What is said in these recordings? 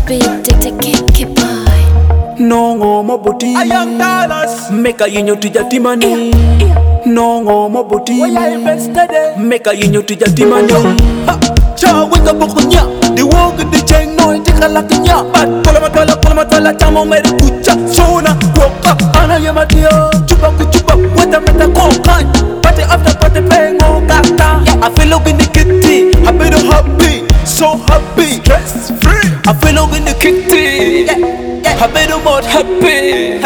beat, take boy. No mo boti. A young dollars. Make a yinyo tija timani. No mo boti. Why you been steady? Make a yinyo tija timani. Cha wika bukunya. The walk in the chain no tika lakinya. But kola matala chamo mere kucha. Shona woka ana yamadio. Chupa kuchupa weta meta kokan. Party after party playing on kata. I feel like in the kitty. I been happy, so happy, stress free. I feel like in the kitty. I been more happy,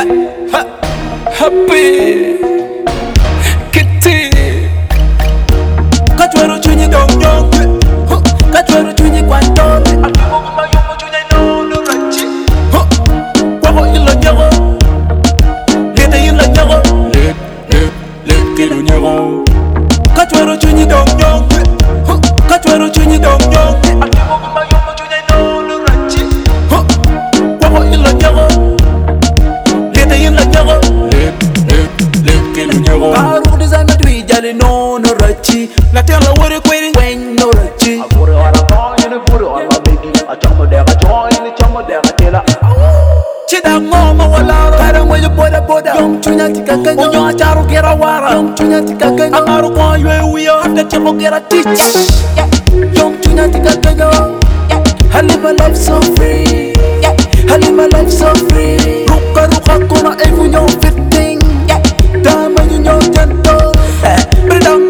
happy. Kitty. Kachwero chunyi dong nyong. Kachwero chunyi kwantong. Akimo kuma yomo chunyi no no rachi. Wako ilo nyago. Lete ilo nyago. Let kilo nyago. Kachwero chunyi dong nyong. Kachwero chunyi dong nyong. Akimo kuma yomo chunyi no no rachi. Wako ilo nyago. Lete ilo nyago. Let kilo nyago. Karu designer dwi jale no no rachi. Latela wore kweri when no rachi. Pure ora coin, pure ora baby. A chamo de a join, chamo de a tela. Chida ngoma wala kara moyo boda. Yom chunya tikakanya. Onyo acharu kera wara. Yom chunya tikakanya. Amaru kwa yue uyo. Hafta chamo kera teach. Yom chunya tikakanya. I live my life so free. I live my life so free. Ruka kona evu nyo fitting. Dama nyo gentle. Freedom.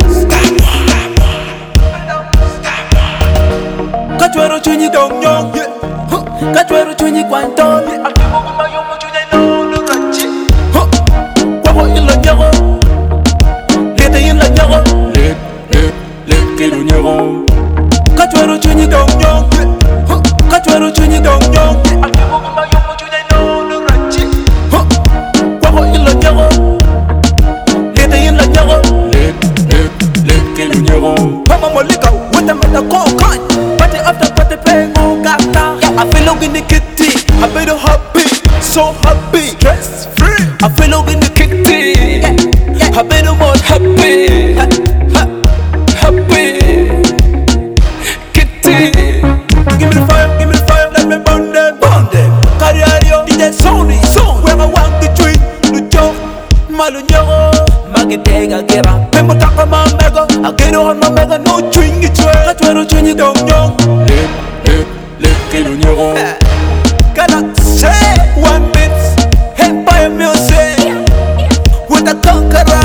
Kachwero chunyi dong nyong. Kachwero chunyi kwantong. Akimo kuma yomo chunyi no no rachi. Wako ilo nyago. Lete ilo nyago. Let kilo nyago. Kachwero chunyi dong nyong. Kachwero chunyi dong nyong. Akimo kuma yomo chunyi no no rachi. Wako ilo nyago. Lete ilo nyago. Let kilo nyago. Mama molika weta meta kokan. Party after party playing on gata. I feel like in the kitty. I been happy, so happy, stress free. I feel like in the kitty. I been more happy, happy. Kitty. Give me the fire, let me burn them. Carriario, DJ Sony, where I want to treat the joke. Malunyo, Magitega Gera. Pemo taka mamego, I get on my mega, no chewing it. Kachwero chunyi dong nyong. Let kilo nyago. Gotta say one bit, Empire music with a conqueror.